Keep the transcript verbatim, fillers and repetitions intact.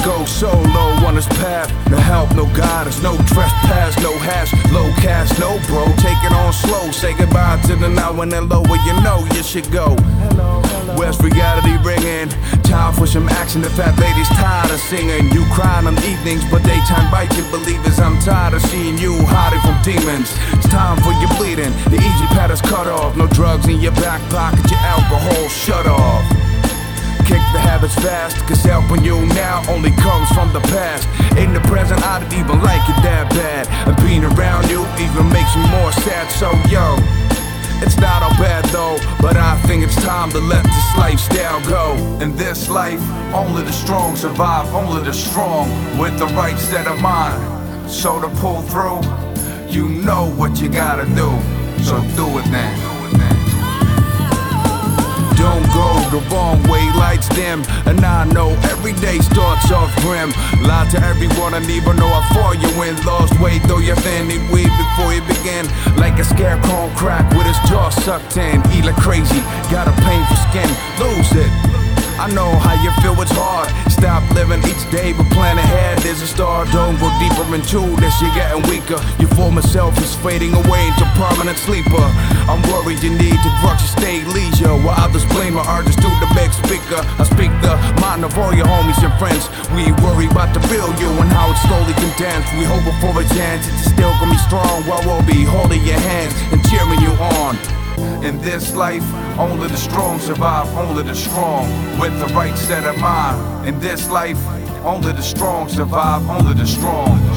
go solo on this path. No help, no guidance, no trespass, no hash, low cash, no bro. Take it on slow, say goodbye to the now and then low where you know you should go. Where's reality ringing? Time for some action. The fat lady's tired of singing. You crying on evenings, but daytime biting believers. I'm tired of seeing you hiding from demons. It's time for your bleeding. The easy pad is cut off. No drugs in your back pocket. Your alcohol shut off. Kick the habits fast, cause helping you now only comes from the past. In the present, I didn't even like it that bad. And being around you even makes me more sad. So yo, it's not all bad though, but I think it's time to let this lifestyle go. In this life, only the strong survive, only the strong with the right set of mind. So to pull through, you know what you gotta do, so do it then. Don't go the wrong way, lights dim. And I know every day starts off grim. Lie to everyone and even know how far you went. Lost weight though you're thin, eat weed before you begin. Like a scarecrow crack with his jaw sucked in. Eat like crazy, got a painful skin, lose it. I know how you feel, it's hard. Stop living each day, but plan ahead. There's a star, don't go deeper into this. You're getting weaker. Your former self is fading away into permanent sleeper. I'm worried you need to drugs to stay leisure, while others blame our artists through the big speaker. I speak the mind of all your homies and friends. We worry about the real you and how it slowly condemns. We hoping for a chance, it's still gonna be strong, while we'll be holding your hands and cheering you on. In this life, only the strong survive, only the strong with the right set of mind. In this life, only the strong survive, only the strong.